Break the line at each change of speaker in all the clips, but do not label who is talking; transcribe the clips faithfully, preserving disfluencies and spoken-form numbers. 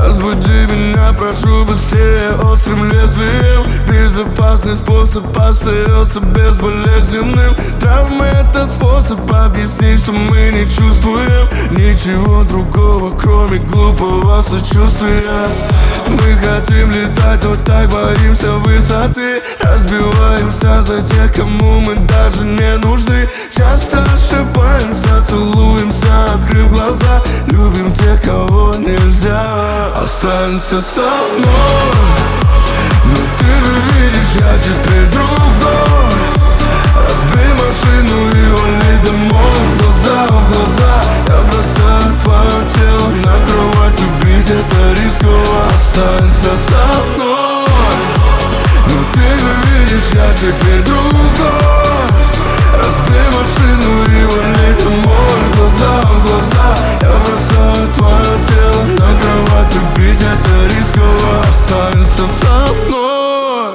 Разбуди меня, прошу, быстрее, острым лезвием. Безопасный способ остается безболезненным. Травмы — это способ объяснить, что мы не чувствуем ничего другого, кроме глупого сочувствия. Мы хотим летать, но так боимся высоты. Разбиваемся за тех, кому мы даже не нужны. Часто ошибаемся, целуемся, открыв глаза. Любим тех, кого нельзя. Останься со мной, но ты же видишь, я теперь другой. Разбей машину и вали домой. Глаза в глаза, я бросаю твое тело на кровать. Любить — это рисково. Останься со мной, но ты же видишь, я теперь другой. Разбей машину и вали домой. Глаза в глаза, я бросаю твое тело на кровать. Любить — это рисково. Останься со мной.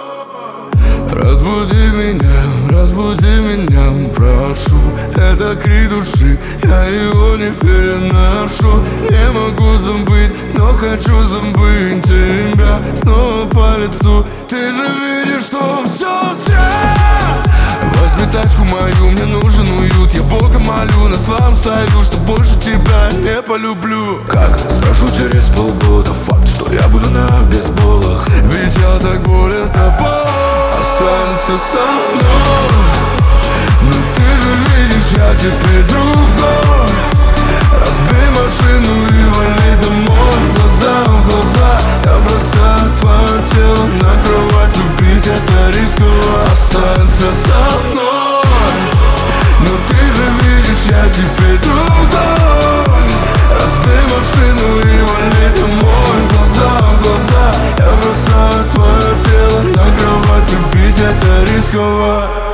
Разбуди меня, разбуди меня, прошу. Это крик души, я его не переношу. Не могу забыть, но хочу забыть тебя снова по лицу. Ты же видишь, что все зря. Возьми тачку мою, мне нужен уют. Я Бога молю, на своем стою, что больше тебя не полюблю. Как ты, спрошу через полгода. Факт, что я буду на бейсболах, ведь я так болен тобой. Останься со мной, но ты же видишь, я теперь другой. Разбей машину и вали домой. Глаза в глаза, я бросаю твое тело на кровать. Любить — это рисково. Останься со мной, но ты же видишь, я теперь другой. Разбей машину и вали домой. Глаза в глаза, я бросаю твое тело на кровать. Любить — это рисково.